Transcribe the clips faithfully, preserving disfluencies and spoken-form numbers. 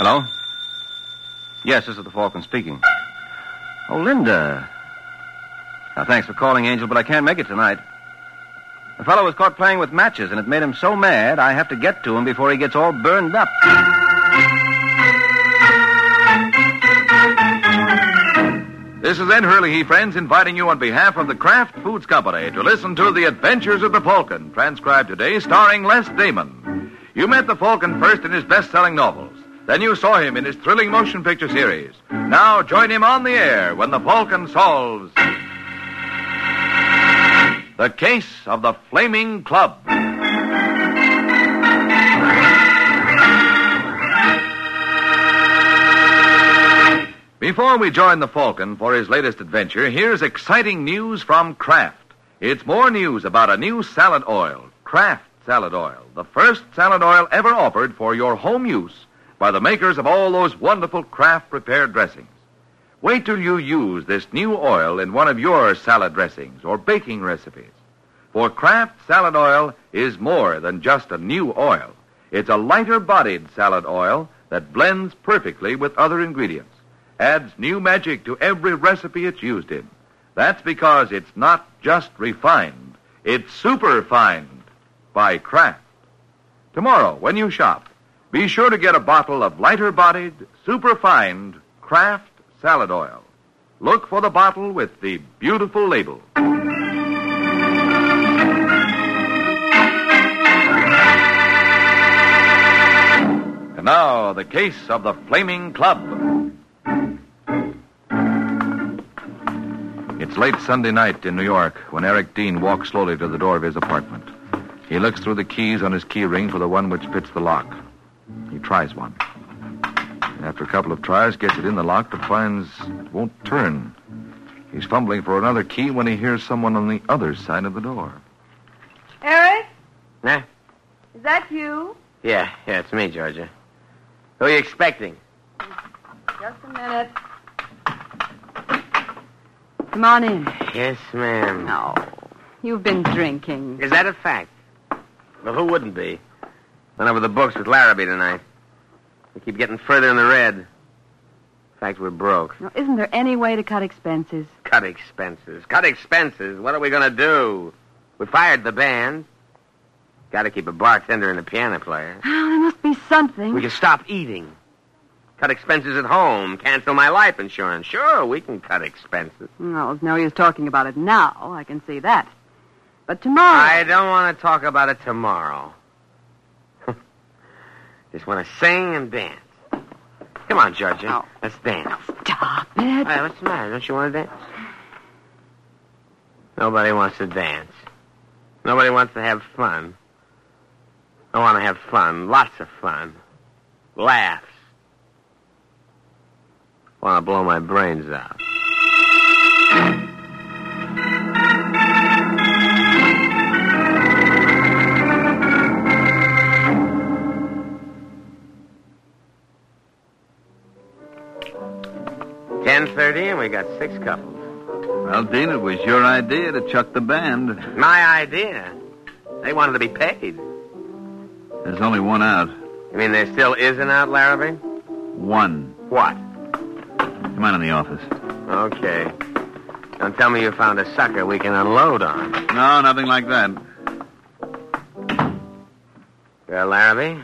Hello? Yes, this is the Falcon speaking. Oh, Linda. Now, thanks for calling, Angel, but I can't make it tonight. The fellow was caught playing with matches, and it made him so mad I have to get to him before he gets all burned up. This is Ed Hurley, friends, inviting you on behalf of the Kraft Foods Company to listen to The Adventures of the Falcon, transcribed today, starring Les Damon. You met the Falcon first in his best-selling novels. Then you saw him in his thrilling motion picture series. Now join him on the air when the Falcon solves The Case of the Flaming Club. Before we join the Falcon for his latest adventure, here's exciting news from Kraft. It's more news about a new salad oil, Kraft Salad Oil, the first salad oil ever offered for your home use by the makers of all those wonderful Kraft prepared dressings. Wait till you use this new oil in one of your salad dressings or baking recipes. For Kraft Salad Oil is more than just a new oil. It's a lighter-bodied salad oil that blends perfectly with other ingredients. Adds new magic to every recipe it's used in. That's because it's not just refined. It's superfined by Kraft. Tomorrow, when you shop, be sure to get a bottle of lighter-bodied, superfined Kraft Salad Oil. Look for the bottle with the beautiful label. And now, the case of the Flaming Club. It's late Sunday night in New York when Eric Dean walks slowly to the door of his apartment. He looks through the keys on his key ring for the one which fits the lock. He tries one. After a couple of tries, gets it in the lock, but finds it won't turn. He's fumbling for another key when he hears someone on the other side of the door. Eric? Nah? Is that you? Yeah, yeah, it's me, Georgia. Who are you expecting? Just a minute. Come on in. Yes, ma'am. No. You've been drinking. Is that a fact? Well, who wouldn't be? Went over the books with Larrabee tonight. We keep getting further in the red. In fact, we're broke. Now, isn't there any way to cut expenses? Cut expenses. Cut expenses. What are we going to do? We fired the band. Got to keep a bartender and a piano player. Oh, there must be something. We can stop eating. Cut expenses at home. Cancel my life insurance. Sure, we can cut expenses. Well, there's no use talking about it now. I can see that. But tomorrow... I don't want to talk about it tomorrow. Just want to sing and dance. Come on, Georgia. Oh. Let's dance. Stop it. Hey, what's the matter? Don't you want to dance? Nobody wants to dance. Nobody wants to have fun. I want to have fun. Lots of fun. Laughs. Want to blow my brains out. ten thirty, and we got six couples. Well, Dean, it was your idea to chuck the band. My idea. They wanted to be paid. There's only one out. You mean there still is an out, Larrabee? One. What? Come on in the office. Okay. Don't tell me you found a sucker we can unload on. No, nothing like that. Well, Larrabee?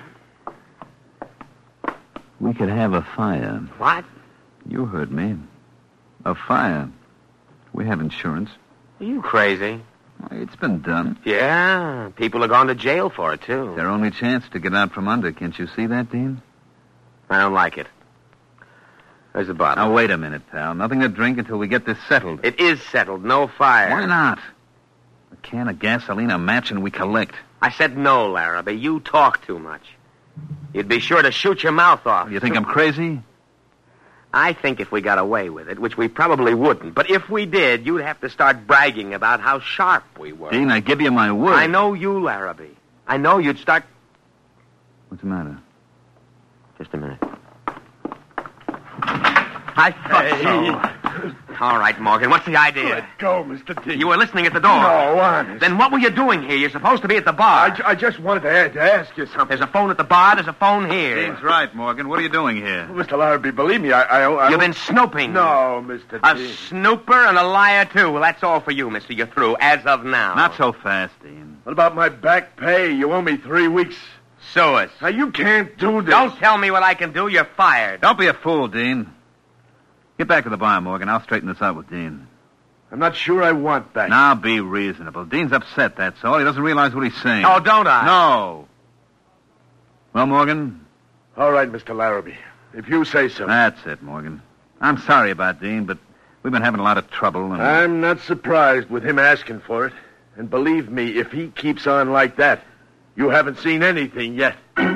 We could have a fire. What? You heard me. A fire. We have insurance. Are you crazy? It's been done. Yeah, people have gone to jail for it, too. It's their only chance to get out from under. Can't you see that, Dean? I don't like it. There's the bottle. Now, wait a minute, pal. Nothing to drink until we get this settled. It is settled. No fire. Why not? A can of gasoline, a match, and we collect. I said no, Larrabee. You talk too much. You'd be sure to shoot your mouth off. You think I'm crazy? I think if we got away with it, which we probably wouldn't, but if we did, you'd have to start bragging about how sharp we were. Dean, I give you my word. I know you, Larrabee. I know you'd start... What's the matter? Just a minute. I thought Hey. so. All right, Morgan. What's the idea? Let go, Mister Dean. You were listening at the door. No, honest. Then what were you doing here? You're supposed to be at the bar. I, I just wanted to, ask- to ask you something. There's a phone at the bar. There's a phone here. Dean's right, Morgan. What are you doing here? Well, Mister Larrabee, believe me, I... I, I You've been snooping. No, Mister A Dean. snooper and a liar, too. Well, that's all for you, mister. You're through, as of now. Not so fast, Dean. What about my back pay? You owe me three weeks. Sue us. Now, you can't do this. Don't tell me what I can do. You're fired. Don't be a fool, Dean. Get back to the bar, Morgan. I'll straighten this out with Dean. I'm not sure I want that. Now be reasonable. Dean's upset, that's all. He doesn't realize what he's saying. Oh, don't I? No. Well, Morgan? All right, Mister Larrabee. If you say so. That's it, Morgan. I'm sorry about Dean, but we've been having a lot of trouble. And... I'm not surprised with him asking for it. And believe me, if he keeps on like that, you haven't seen anything yet.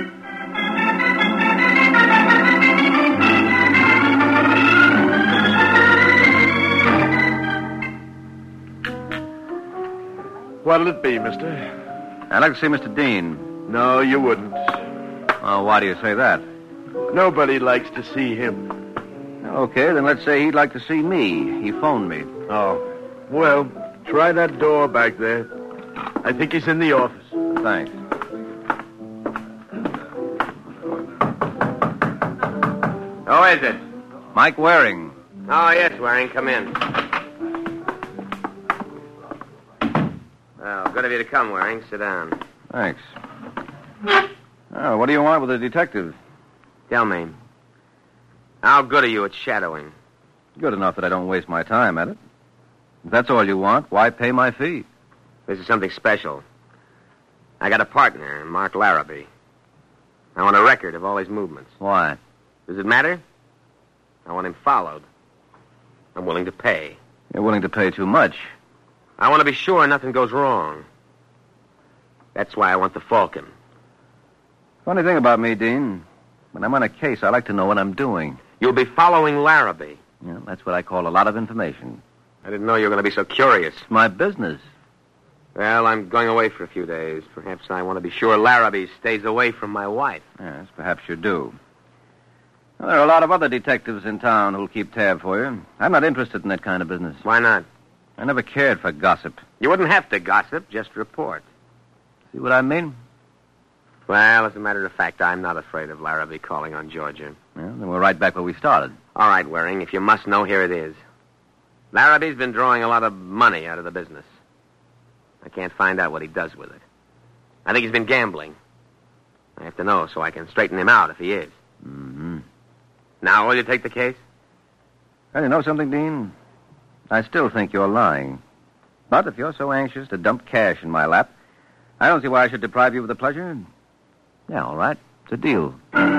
What'll it be, mister? I'd like to see Mister Dean. No, you wouldn't. Oh, why do you say that? Nobody likes to see him. Okay, then let's say he'd like to see me. He phoned me. Oh. Well, try that door back there. I think he's in the office. Thanks. Who is it? Mike Waring. Oh, yes, Waring. Come in. Well, good of you to come, Waring. Sit down. Thanks. Oh, what do you want with a detective? Tell me, how good are you at shadowing? Good enough that I don't waste my time at it. If that's all you want, why pay my fee? This is something special. I got a partner, Mark Larrabee. I want a record of all his movements. Why? Does it matter? I want him followed. I'm willing to pay. You're willing to pay too much. I want to be sure nothing goes wrong. That's why I want the Falcon. Funny thing about me, Dean. When I'm on a case, I like to know what I'm doing. You'll be following Larrabee. Yeah, that's what I call a lot of information. I didn't know you were going to be so curious. It's my business. Well, I'm going away for a few days. Perhaps I want to be sure Larrabee stays away from my wife. Yes, perhaps you do. Well, there are a lot of other detectives in town who'll keep tab for you. I'm not interested in that kind of business. Why not? I never cared for gossip. You wouldn't have to gossip, just report. See what I mean? Well, as a matter of fact, I'm not afraid of Larrabee calling on Georgia. Well, then we're right back where we started. All right, Waring, if you must know, here it is. Larrabee's been drawing a lot of money out of the business. I can't find out what he does with it. I think he's been gambling. I have to know so I can straighten him out if he is. Mm-hmm. Now, will you take the case? Well, you know something, Dean? I still think you're lying. But if you're so anxious to dump cash in my lap, I don't see why I should deprive you of the pleasure. Yeah, all right. It's a deal.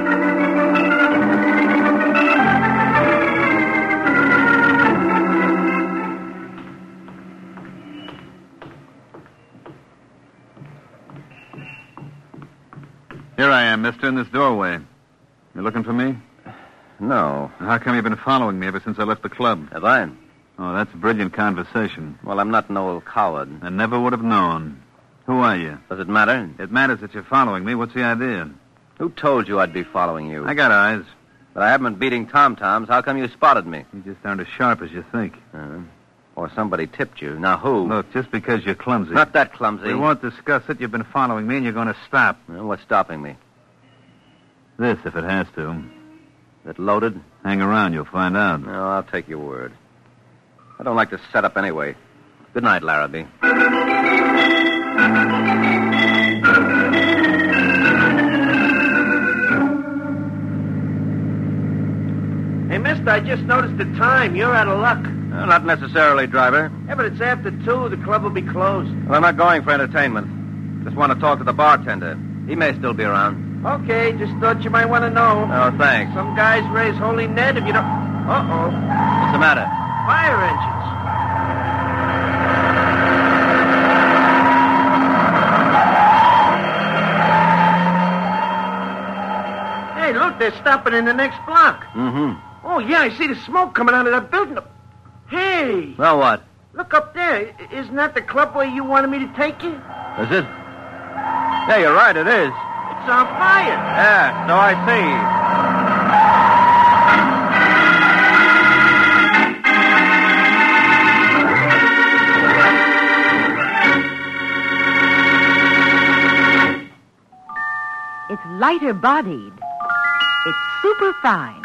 Here I am, mister, in this doorway. You looking for me? No. How come you've been following me ever since I left the club? Have I? Oh, that's brilliant conversation. Well, I'm not an old coward. I never would have known. Who are you? Does it matter? It matters that you're following me. What's the idea? Who told you I'd be following you? I got eyes. But I haven't been beating tom-toms. How come you spotted me? You just aren't as sharp as you think. Uh, or somebody tipped you. Now, who? Look, just because you're clumsy. Not that clumsy. We won't discuss it. You've been following me, and you're going to stop. Well, what's stopping me? This, if it has to. Is it loaded? Hang around. You'll find out. No, I'll take your word. I don't like to set up anyway. Good night, Larrabee. Hey, mister, I just noticed the time. You're out of luck. Well, not necessarily, driver. Yeah, but it's after two. The club will be closed. Well, I'm not going for entertainment. Just want to talk to the bartender. He may still be around. Okay, just thought you might want to know. Oh, thanks. Some guys raise holy Ned if you don't... Uh-oh. What's the matter? Fire engines. Hey, look, they're stopping in the next block. Mm-hmm. Oh, yeah, I see the smoke coming out of that building. Hey, Well, what? look up there. I- Isn't that the club where you wanted me to take you? Is it? Yeah, you're right, it is. It's on fire. Yeah, so I see. It's lighter-bodied. It's superfine.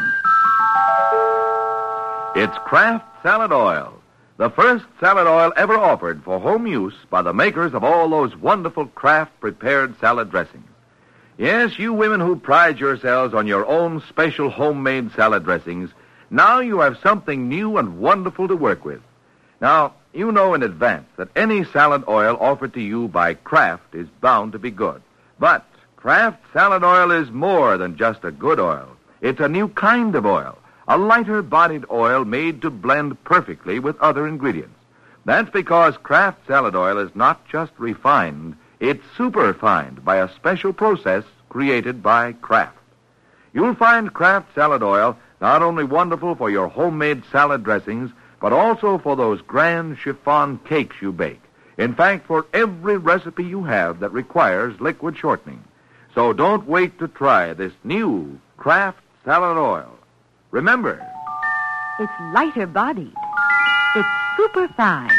It's Kraft Salad Oil, the first salad oil ever offered for home use by the makers of all those wonderful Kraft-prepared salad dressings. Yes, you women who pride yourselves on your own special homemade salad dressings, now you have something new and wonderful to work with. Now, you know in advance that any salad oil offered to you by Kraft is bound to be good. But Kraft Salad Oil is more than just a good oil. It's a new kind of oil, a lighter-bodied oil made to blend perfectly with other ingredients. That's because Kraft Salad Oil is not just refined, it's superfined by a special process created by Kraft. You'll find Kraft Salad Oil not only wonderful for your homemade salad dressings, but also for those grand chiffon cakes you bake. In fact, for every recipe you have that requires liquid shortening. So don't wait to try this new Kraft Salad Oil. Remember, It's lighter-bodied. It's superfine.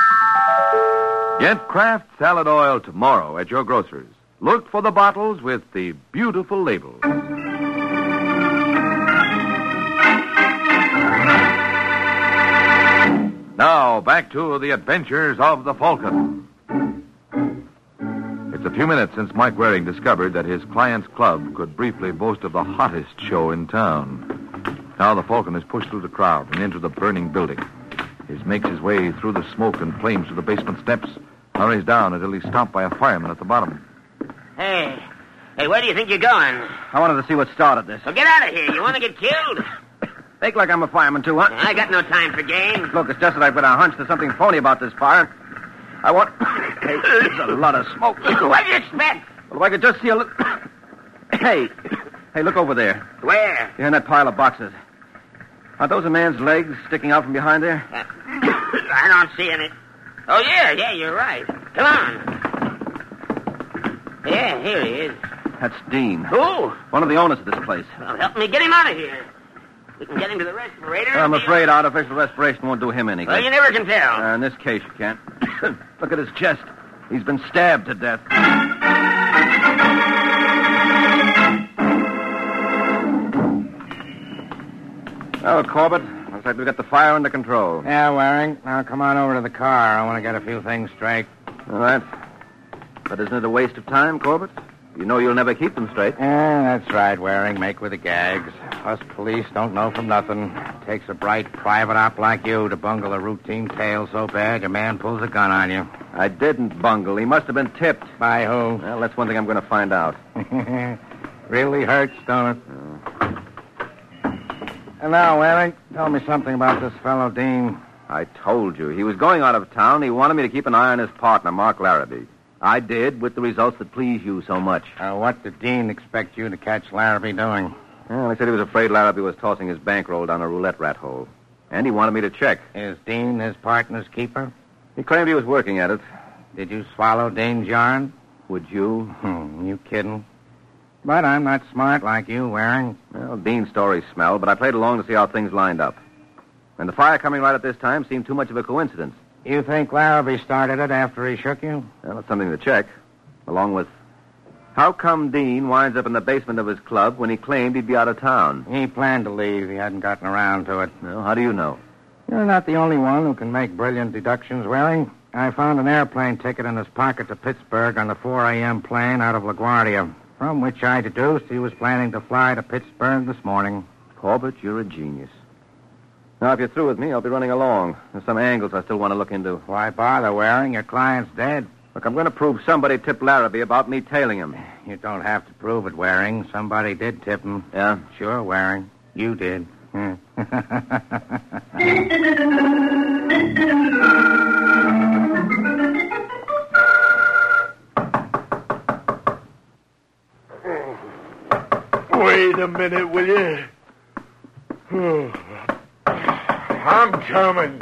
get Kraft Salad Oil tomorrow at your grocer's. Look for the bottles with the beautiful labels. Now, back to the adventures of the Falcon. It's a few minutes since Mike Waring discovered that his client's club could briefly boast of the hottest show in town. Now the Falcon is pushed through the crowd and into the burning building. He makes his way through the smoke and flames to the basement steps, hurries down until he's stopped by a fireman at the bottom. Hey, hey, where do you think you're going? I wanted to see what started this. Well, get out of here. You want to get killed? Fake like I'm a fireman, too, huh? I got no time for games. Look, it's just that I've got a hunch there's something phony about this fire. I want... Hey, there's a lot of smoke. What do you expect? Well, if I could just see a little... Hey, hey, look over there. Where? Behind that pile of boxes. Aren't those a man's legs sticking out from behind there? Uh, I don't see any. Oh, yeah, yeah, you're right. Come on. Yeah, here he is. That's Dean. Who? One of the owners of this place. Well, help me get him out of here. We can get him to the respirator. I'm afraid artificial respiration won't do him any good. Well, you never can tell. Uh, in this case, you can't. Look at his chest. He's been stabbed to death. Oh, Corbett, looks like we've got the fire under control. Yeah, Waring. Now come on over to the car. I want to get a few things straight. All right. But isn't it a waste of time, Corbett? You know you'll never keep them straight. Yeah, that's right, Waring. Make with the gags. Us police don't know from nothing. Takes a bright private op like you to bungle a routine tale so bad your man pulls a gun on you. I didn't bungle. He must have been tipped. By who? Well, that's one thing I'm going to find out. Really hurts, don't it? Oh. And now, Waring, tell me something about this fellow Dean. I told you. He was going out of town. He wanted me to keep an eye on his partner, Mark Larrabee. I did, with the results that please you so much. Uh, what did Dean expect you to catch Larrabee doing? Well, he said he was afraid Larrabee was tossing his bankroll down a roulette rat hole. And he wanted me to check. Is Dean his partner's keeper? He claimed he was working at it. Did you swallow Dean's yarn? Would you? Hmm, you kidding? But I'm not smart like you, Waring. Well, Dean's story smelled, but I played along to see how things lined up. And the fire coming right at this time seemed too much of a coincidence. You think Larrabee started it after he shook you? Well, it's something to check. Along with, how come Dean winds up in the basement of his club when he claimed he'd be out of town? He planned to leave. He hadn't gotten around to it. Well, how do you know? You're not the only one who can make brilliant deductions, Waring. I found an airplane ticket in his pocket to Pittsburgh on the four a.m. plane out of LaGuardia, from which I deduced he was planning to fly to Pittsburgh this morning. Corbett, you're a genius. Now, if you're through with me, I'll be running along. There's some angles I still want to look into. Why bother, Waring? Your client's dead. Look, I'm going to prove somebody tipped Larrabee about me tailing him. You don't have to prove it, Waring. Somebody did tip him. Yeah? Sure, Waring. You did. Wait a minute, will you? Oh. I'm coming.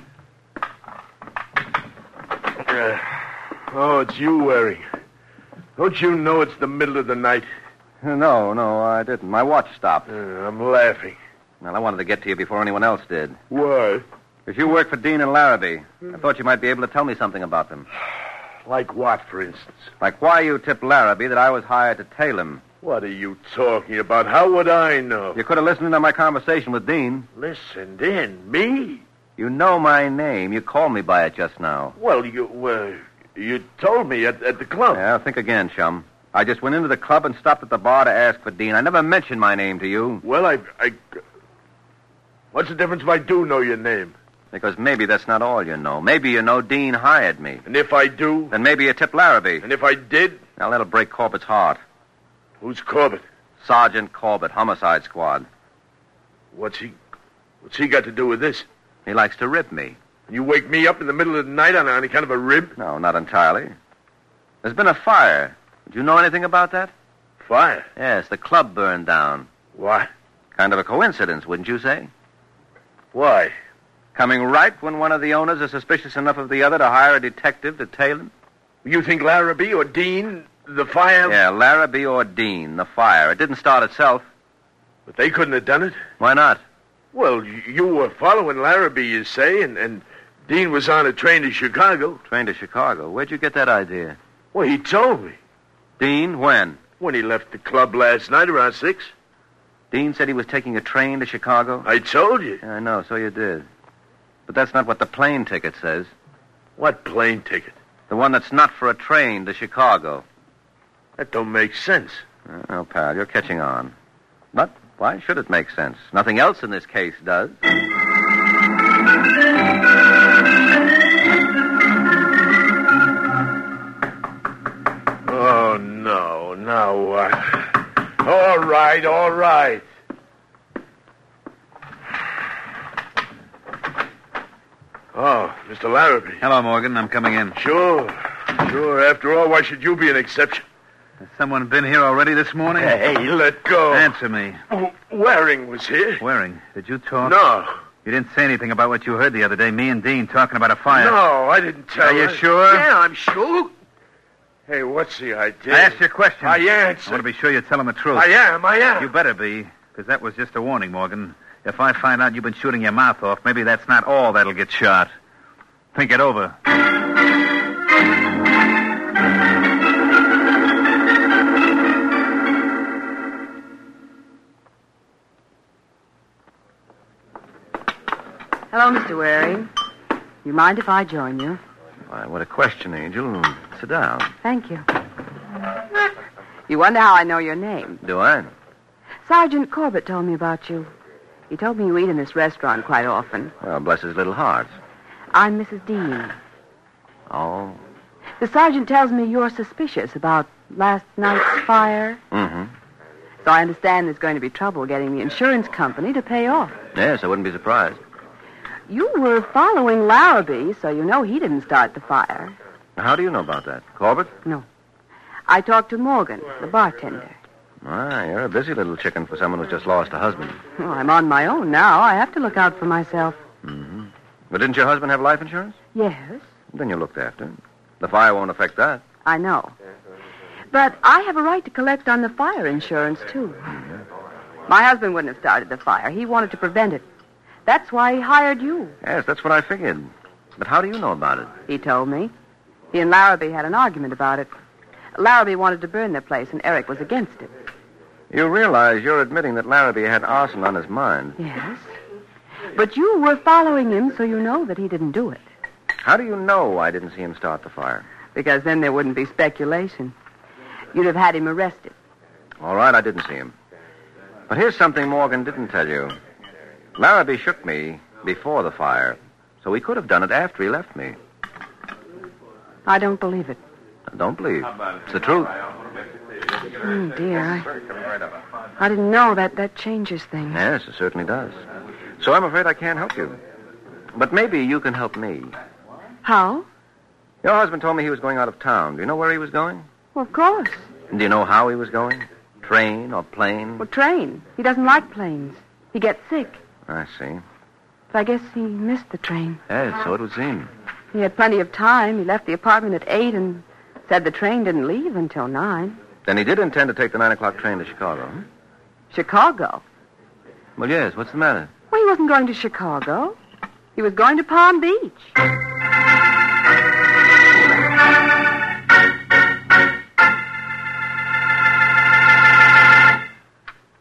Uh, oh, it's you, Waring. Don't you know it's the middle of the night? No, no, I didn't. My watch stopped. Uh, I'm laughing. Well, I wanted to get to you before anyone else did. Why? If you work for Dean and Larrabee, I thought you might be able to tell me something about them. Like what, for instance? Like why you tipped Larrabee that I was hired to tail him. What are you talking about? How would I know? You could have listened to my conversation with Dean. Listened in? Me? You know my name. You called me by it just now. Well, you, uh, you told me at, at the club. Yeah, think again, chum. I just went into the club and stopped at the bar to ask for Dean. I never mentioned my name to you. Well, I, I... What's the difference if I do know your name? Because maybe that's not all you know. Maybe you know Dean hired me. And if I do? Then maybe you tipped Larrabee. And if I did? Now, that'll break Corbett's heart. Who's Corbett? Sergeant Corbett, Homicide Squad. What's he... What's he got to do with this? He likes to rib me. And you wake me up in the middle of the night on any kind of a rib? No, not entirely. There's been a fire. Did you know anything about that? Fire? Yes, the club burned down. What? Kind of a coincidence, wouldn't you say? Why? Coming right when one of the owners is suspicious enough of the other to hire a detective to tail him? You think Larrabee or Dean, the fire... Yeah, Larrabee or Dean, the fire. It didn't start itself. But they couldn't have done it? Why not? Well, you were following Larrabee, you say, and, and Dean was on a train to Chicago. Train to Chicago? Where'd you get that idea? Well, he told me. Dean, when? When he left the club last night around six. Dean said he was taking a train to Chicago? I told you. Yeah, I know, so you did. But that's not what the plane ticket says. What plane ticket? The one that's not for a train to Chicago. That don't make sense. Oh, pal, you're catching on. But why should it make sense? Nothing else in this case does. Oh, no. Now what? All right, all right. Oh, Mister Larrabee. Hello, Morgan. I'm coming in. Sure. Sure. After all, why should you be an exception? Has someone been here already this morning? Hey, let go. Answer me. W- Waring was here. Waring, did you talk? No. You didn't say anything about what you heard the other day, me and Dean talking about a fire. No, I didn't tell Are you her. sure? Yeah, I'm sure. Hey, what's the idea? I asked you a question. I I answered. want to be sure you're telling the truth. I am, I am. You better be, because that was just a warning, Morgan. If I find out you've been shooting your mouth off, maybe that's not all that'll get shot. Think it over. Hello, Mister Waring. You mind if I join you? Why, what a question, Angel. Sit down. Thank you. You wonder how I know your name. Do I? Sergeant Corbett told me about you. He told me you eat in this restaurant quite often. Well, bless his little heart. I'm Missus Dean. Oh. The sergeant tells me you're suspicious about last night's fire. Mm-hmm. So I understand there's going to be trouble getting the insurance company to pay off. Yes, I wouldn't be surprised. You were following Larrabee, so you know he didn't start the fire. How do you know about that? Corbett? No. I talked to Morgan, the bartender. Ah, you're a busy little chicken for someone who's just lost a husband. Well, I'm on my own now. I have to look out for myself. Mm-hmm. But didn't your husband have life insurance? Yes, Then you looked after. The fire won't affect that. I know. But I have a right to collect on the fire insurance, too. My husband wouldn't have started the fire. He wanted to prevent it. That's why he hired you. Yes, that's what I figured. But how do you know about it? He told me. He and Larrabee had an argument about it. Larrabee wanted to burn their place, and Eric was against it. You realize you're admitting that Larrabee had arson on his mind. Yes. But you were following him, so you know that he didn't do it. How do you know I didn't see him start the fire? Because then there wouldn't be speculation. You'd have had him arrested. All right, I didn't see him. But here's something Morgan didn't tell you. Larrabee shook me before the fire, so he could have done it after he left me. I don't believe it. I don't believe. It's the truth. Oh, dear. I, I didn't know that that changes things. Yes, it certainly does. So I'm afraid I can't help you. But maybe you can help me. How? Your husband told me he was going out of town. Do you know where he was going? Well, of course. And do you know how he was going? Train or plane? Well, train. He doesn't like planes. He gets sick. I see. But I guess he missed the train. Yes, so it would seem. He had plenty of time. He left the apartment at eight and said the train didn't leave until nine. Then he did intend to take the nine o'clock train to Chicago. Huh? Chicago? Well, yes. What's the matter? Well, he wasn't going to Chicago. He was going to Palm Beach.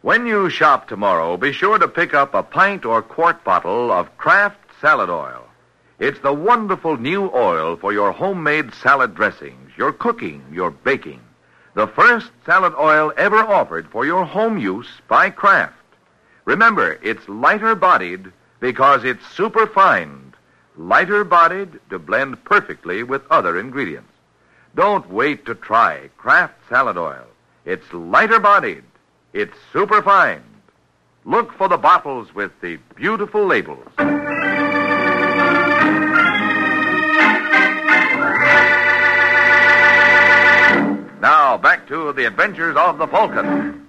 When you shop tomorrow, be sure to pick up a pint or quart bottle of Kraft Salad Oil. It's the wonderful new oil for your homemade salad dressings, your cooking, your baking. The first salad oil ever offered for your home use by Kraft. Remember, it's lighter-bodied because it's superfined. Lighter-bodied to blend perfectly with other ingredients. Don't wait to try Kraft Salad Oil. It's lighter-bodied. It's superfined. Look for the bottles with the beautiful labels. Now, back to the adventures of the Falcon.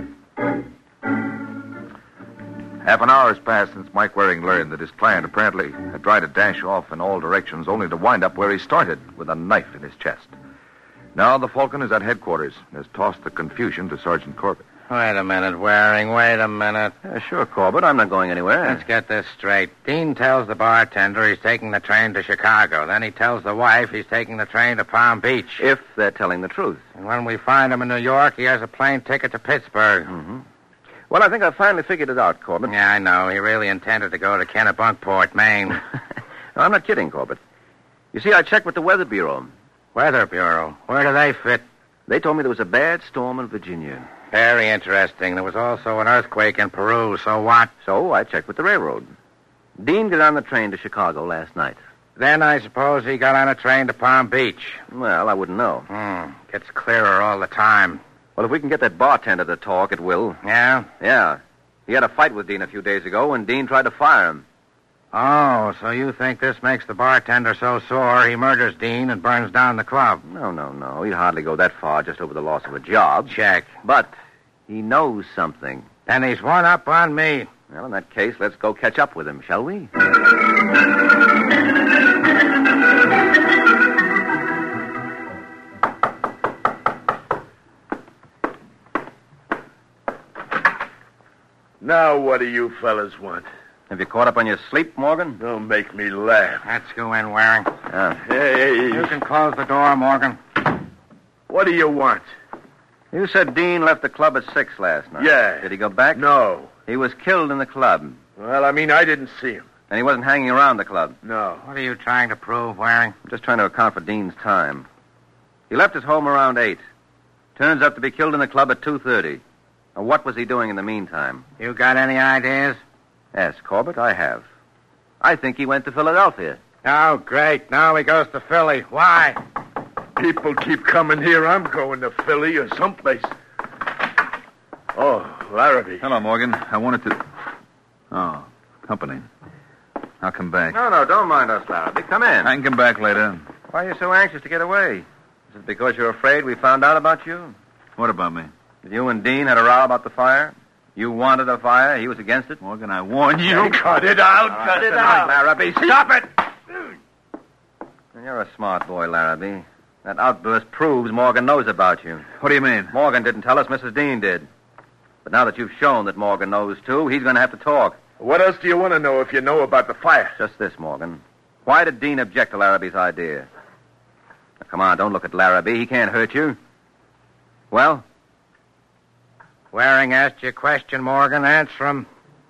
Half an hour has passed since Mike Waring learned that his client apparently had tried to dash off in all directions, only to wind up where he started, with a knife in his chest. Now the Falcon is at headquarters and has tossed the confusion to Sergeant Corbett. Wait a minute, Waring. Wait a minute. Uh, sure, Corbett. I'm not going anywhere. Let's get this straight. Dean tells the bartender he's taking the train to Chicago. Then he tells the wife he's taking the train to Palm Beach. If they're telling the truth. And when we find him in New York, he has a plane ticket to Pittsburgh. Mm-hmm. Well, I think I finally figured it out, Corbett. Yeah, I know. He really intended to go to Kennebunkport, Maine. No, I'm not kidding, Corbett. You see, I checked with the Weather Bureau. Weather Bureau? Where do they fit? They told me there was a bad storm in Virginia. Very interesting. There was also an earthquake in Peru, so what? So I checked with the railroad. Dean got on the train to Chicago last night. Then I suppose he got on a train to Palm Beach. Well, I wouldn't know. Hmm. Gets clearer all the time. Well, if we can get that bartender to talk, it will. Yeah? Yeah. He had a fight with Dean a few days ago, and Dean tried to fire him. Oh, so you think this makes the bartender so sore he murders Dean and burns down the club? No, no, no. He'd hardly go that far just over the loss of a job. Check. But he knows something. Then he's one up on me. Well, in that case, let's go catch up with him, shall we? Now, what do you fellas want? Have you caught up on your sleep, Morgan? Don't make me laugh. Let's go in, Waring. Yeah. Hey, You can close the door, Morgan. what do you want? You said Dean left the club at six last night. Yeah. Did he go back? No. He was killed in the club. Well, I mean, I didn't see him. And he wasn't hanging around the club. No. What are you trying to prove, Waring? I'm just trying to account for Dean's time. He left his home around eight. Turns up to be killed in the club at two thirty. Now, what was he doing in the meantime? You got any ideas? Yes, Corbett, I have. I think he went to Philadelphia. Oh, great. Now he goes to Philly. Why? People keep coming here. I'm going to Philly or someplace. Oh, Larrabee. Hello, Morgan. I wanted to... Oh, company. I'll come back. No, no, don't mind us, Larrabee. Come in. I can come back later. Why are you so anxious to get away? Is it because you're afraid we found out about you? What about me? That you and Dean had a row about the fire? You wanted a fire. He was against it. Morgan, I warn you. Hey, cut it out. All right, cut it listen, out. Larrabee, stop it! You're a smart boy, Larrabee. That outburst proves Morgan knows about you. What do you mean? Morgan didn't tell us. Missus Dean did. But now that you've shown that Morgan knows, too, he's going to have to talk. What else do you want to know if you know about the fire? Just this, Morgan. Why did Dean object to Larrabee's idea? Now, come on, don't look at Larrabee. He can't hurt you. Well? Waring asked you a question, Morgan. Answer him.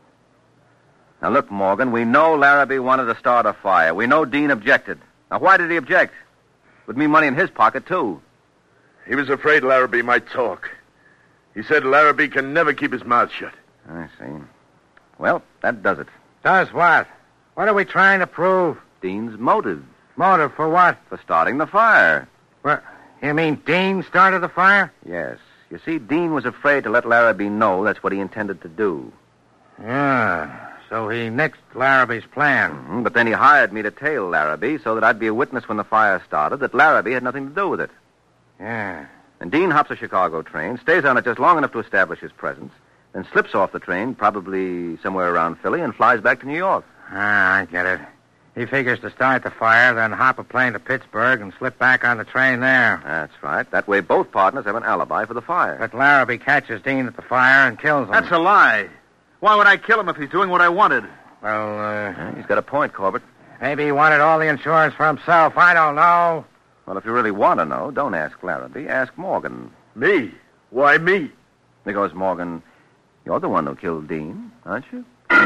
Now, look, Morgan, we know Larrabee wanted to start a fire. We know Dean objected. Now, why did he object? Would mean money in his pocket, too. He was afraid Larrabee might talk. He said Larrabee can never keep his mouth shut. I see. Well, that does it. Does what? What are we trying to prove? Dean's motive Motive for what? for starting the fire. What? You mean Dean started the fire? Yes. You see, Dean was afraid to let Larrabee know that's what he intended to do. Yeah. So he nixed Larrabee's plan. Mhm, But then he hired me to tail Larrabee so that I'd be a witness when the fire started that Larrabee had nothing to do with it. Yeah. And Dean hops a Chicago train, stays on it just long enough to establish his presence, then slips off the train, probably somewhere around Philly, and flies back to New York. Ah, I get it. He figures to start the fire, then hop a plane to Pittsburgh and slip back on the train there. That's right. That way both partners have an alibi for the fire. But Larrabee catches Dean at the fire and kills him. That's a lie. Why would I kill him if he's doing what I wanted? Well, uh, Yeah, he's got a point, Corbett. maybe he wanted all the insurance for himself. I don't know. Well, if you really want to know, don't ask Larrabee. Ask Morgan. Me? Why me? Because, Morgan, You're the one who killed Dean, aren't you?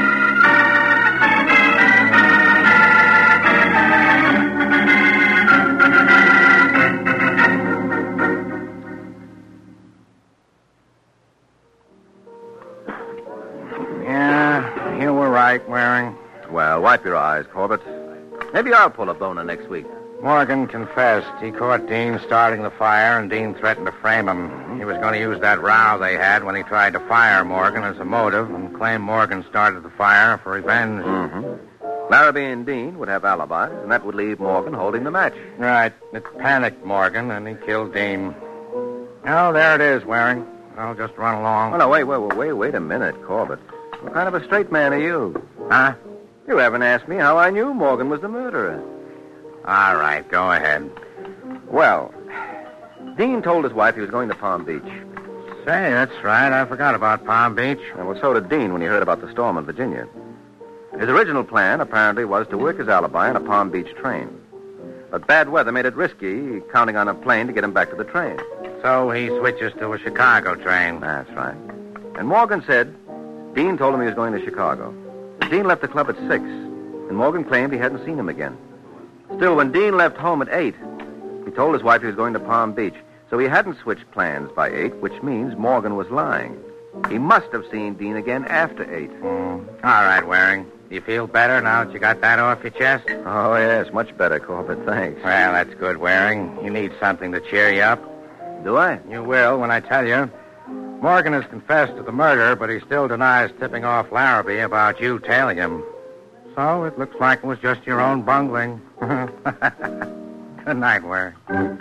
Yeah, you were right, Waring. Well, wipe your eyes, Corbett. Maybe I'll pull a boner next week. Morgan confessed. He caught Dean starting the fire, and Dean threatened to frame him. He was going to use that row they had when he tried to fire Morgan as a motive and claim Morgan started the fire for revenge. Mm-hmm. Larrabee and Dean would have alibis, and that would leave Morgan holding the match. Right. It panicked Morgan, and he killed Dean. Oh, there it is, Waring. I'll just run along. Oh, no, wait, wait, wait, wait, wait a minute, Corbett. What kind of a straight man are you? Huh? You haven't asked me how I knew Morgan was the murderer. All right, go ahead. Well, Dean told his wife he was going to Palm Beach. Say, that's right. I forgot about Palm Beach. And well, so did Dean when he heard about the storm in Virginia. His original plan, apparently, was to work his alibi on a Palm Beach train. But bad weather made it risky, counting on a plane to get him back to the train. So he switches to a Chicago train. That's right. And Morgan said Dean told him he was going to Chicago. Dean left the club at six, and Morgan claimed he hadn't seen him again. Still, when Dean left home at eight, he told his wife he was going to Palm Beach, so he hadn't switched plans by eight, which means Morgan was lying. He must have seen Dean again after eight. Mm. All right, Waring. You feel better now that you got that off your chest? Oh, yes, much better, Corbett, thanks. Well, that's good, Waring. You need something to cheer you up. Do I? You will when I tell you. Morgan has confessed to the murder, but he still denies tipping off Larrabee about you tailing him. So it looks like it was just your own bungling. Good night, Waring.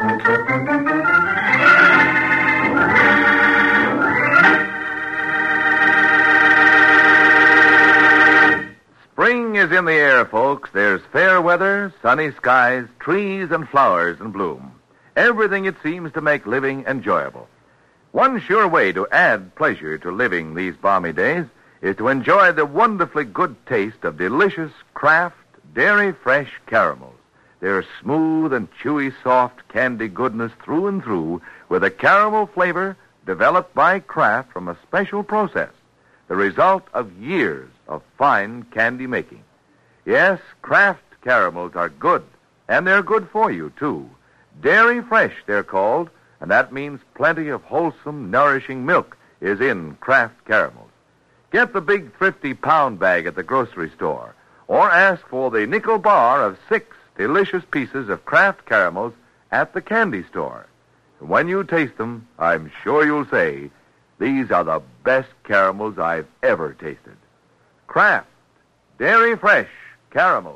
Spring is in the air, folks. There's fair weather, sunny skies, trees and flowers in bloom. Everything, it seems, to make living enjoyable. One sure way to add pleasure to living these balmy days is to enjoy the wonderfully good taste of delicious Kraft Dairy Fresh caramels. They're smooth and chewy, soft candy goodness through and through with a caramel flavor developed by Kraft from a special process, the result of years of fine candy making. Yes, Kraft caramels are good, and they're good for you, too. Dairy Fresh, they're called, and that means plenty of wholesome, nourishing milk is in Kraft caramels. Get the big thrifty pound bag at the grocery store, or ask for the nickel bar of six delicious pieces of Kraft caramels at the candy store. And when you taste them, I'm sure you'll say, these are the best caramels I've ever tasted. Kraft Dairy Fresh caramels.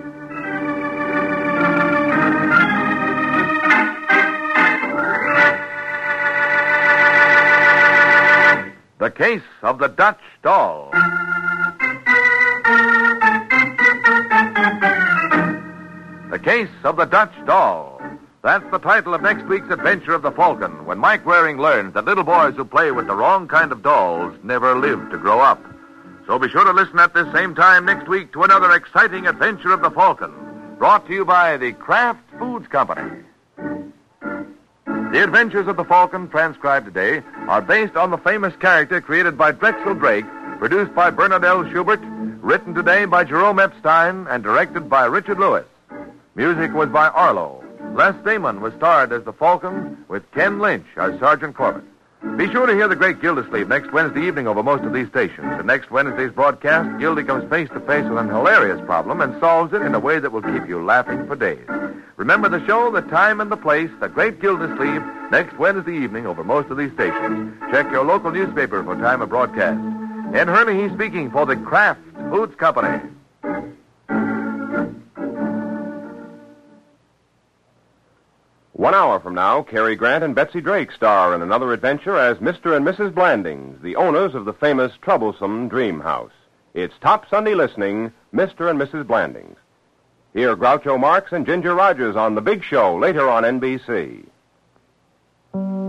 The Case of the Dutch Doll. The Case of the Dutch Doll. That's the title of next week's adventure of the Falcon, when Mike Waring learns that little boys who play with the wrong kind of dolls never live to grow up. So be sure to listen at this same time next week to another exciting adventure of the Falcon, brought to you by the Kraft Foods Company. The Adventures of the Falcon, transcribed today, are based on the famous character created by Drexel Drake, produced by Bernard L. Schubert, written today by Jerome Epstein, and directed by Richard Lewis. Music was by Arlo. Les Damon was starred as the Falcon, with Ken Lynch as Sergeant Corbett. Be sure to hear the Great Gildersleeve next Wednesday evening over most of these stations. In next Wednesday's broadcast, Gildy comes face to face with an hilarious problem and solves it in a way that will keep you laughing for days. Remember the show, the time, and the place, the Great Gildersleeve, next Wednesday evening over most of these stations. Check your local newspaper for time of broadcast. Ed Hurley, he's speaking for the Kraft Foods Company. One hour from now, Cary Grant and Betsy Drake star in another adventure as Mister and Missus Blandings, the owners of the famous Troublesome Dream House. It's Top Sunday Listening, Mister and Missus Blandings. Hear Groucho Marx and Ginger Rogers on The Big Show later on N B C.